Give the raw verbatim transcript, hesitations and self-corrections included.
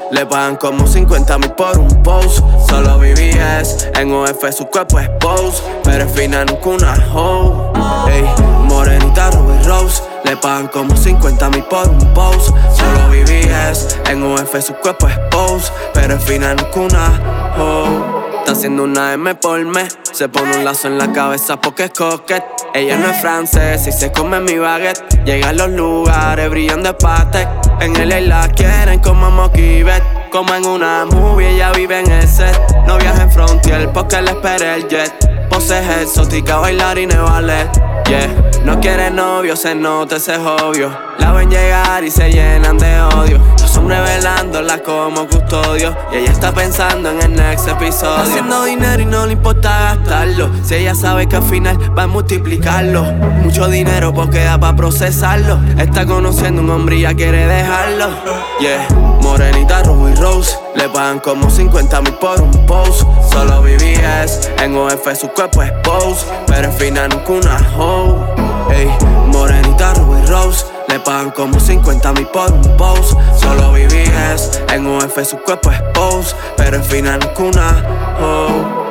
Le pagan como cincuenta mil por un post. Solo B B S, en O F su cuerpo es pose, pero es fina nunca una hoe. Ey, morenita Ruby Rose. Le pagan como cincuenta mil por un post. Solo B B S, en O F su cuerpo es pose, pero es fina nunca una hoe. Está haciendo una M por mes. Se pone un lazo en la cabeza porque es coquette. Ella no es francés y se come mi baguette. Llega a los lugares, brillan de Patek. En L A la quieren como Moquibet. Como en una movie, ella vive en el set. No viaja en Frontier porque le espera el jet. Poses exótica, bailarina y ballet. Yeah, no quiere novio, se nota, ese es obvio. La ven llegar y se llenan de odio. Los hombres velándola como custodio. Y ella está pensando en el next episodio. Haciendo dinero y no le importa gastarlo. Si ella sabe que al final va a multiplicarlo. Mucho dinero porque da pa' procesarlo. Está conociendo un hombre y ya quiere dejarlo. Yeah, morenita Ruby Rose. Le pagan como cincuenta mil por un post. Solo B B S, en O F su cuerpo es pose, pero en final nunca una hoe. Ey, morenita Ruby Rose. Le pagan como cincuenta mil por un post. Solo B B S, en O F su cuerpo es pose, pero en final nunca una hoe.